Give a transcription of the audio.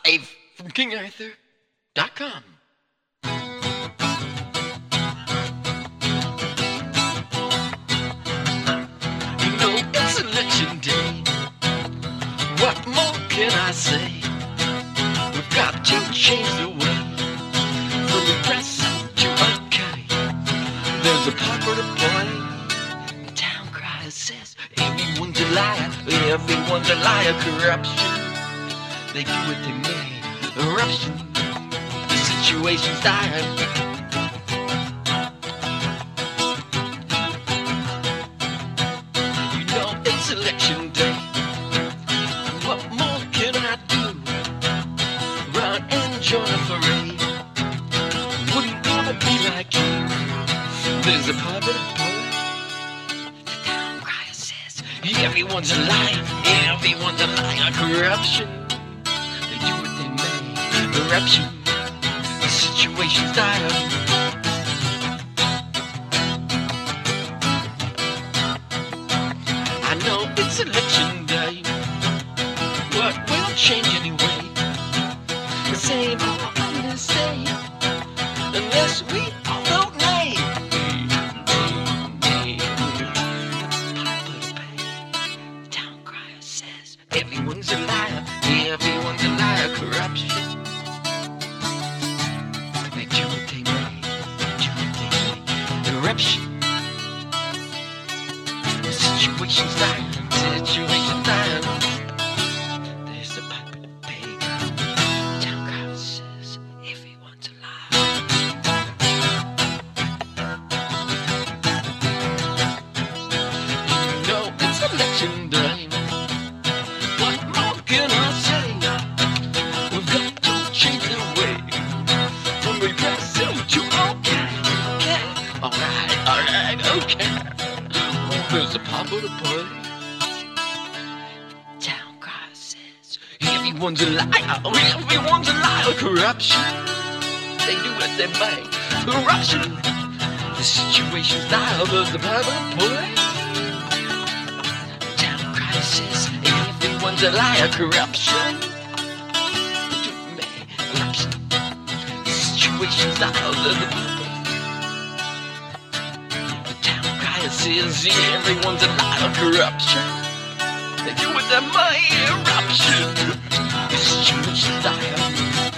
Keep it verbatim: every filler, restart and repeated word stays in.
live from king arthur dot com. You know it's election day. What more can I say? We've got to change the way from repressive to okay. There's a popular boy. The town crier says everyone's a liar. Everyone's a liar. Corruption. They do what they may. Eruption. The situation's dire. You know it's election day. What more can I do? Run and join a parade. Wouldn't wanna be like you. There's a popular poet. The town crier says everyone's a liar. Everyone's a liar. Corruption. They do what they may. Corruption. The situation's dire. I know it's election day. What will change anyway? The same old on the same. Unless we all vote nay. Popular pay. The town crier says everyone's a liar. Everyone's a liar. Corruption. They do what they may. They do what they may. Eruption. The situation's dire. Situation's dire. There's a piper to pay. Town crier says everyone's alive. You know it's election day. What more can I say? We've got to change the way from repressive to okay. Okay. Alright, alright, okay. There's a popular party. Town crier says everyone's a liar. Everyone's a liar. Corruption. They do what they may. Corruption. The situation's dire. There's the popular party. Town crier says everyone's a liar. Corruption. They do what they may. Corruption. The situation's dire. There's the popular. The town crier says everyone's a liar. Corruption. They do what they may. Eruption. The situation's dire.